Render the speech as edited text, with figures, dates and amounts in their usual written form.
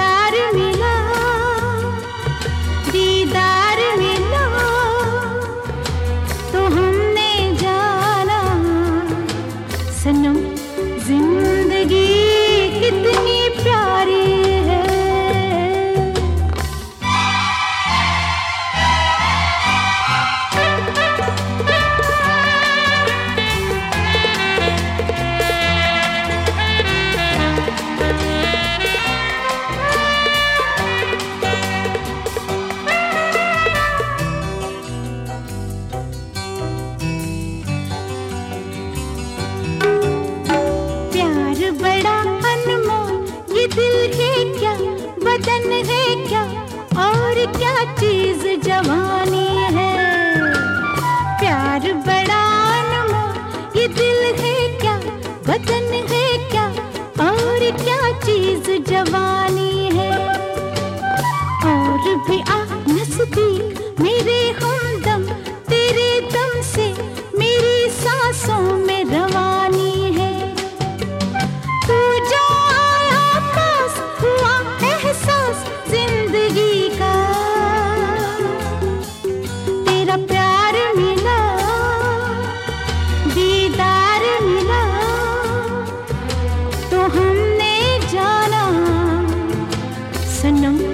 प्यार मिला, दीदार मिला, तो हमने जाना सनम जिंदगी कितनी प्यारी है। बड़ा अनमोल ये दिल है क्या, बदन है क्या, और क्या चीज जवानी है। प्यार बड़ा अनमोल ये दिल है क्या, बदन है क्या, और क्या चीज जवानी है। और भी आ नजदीक मेरे हमदम, तेरे दम से मेरी सांसों में रवानी है। तू जो आया पास हुआ एहसास जिंदगी का, तेरा प्यार मिला, दीदार मिला, तो हमने जाना सनम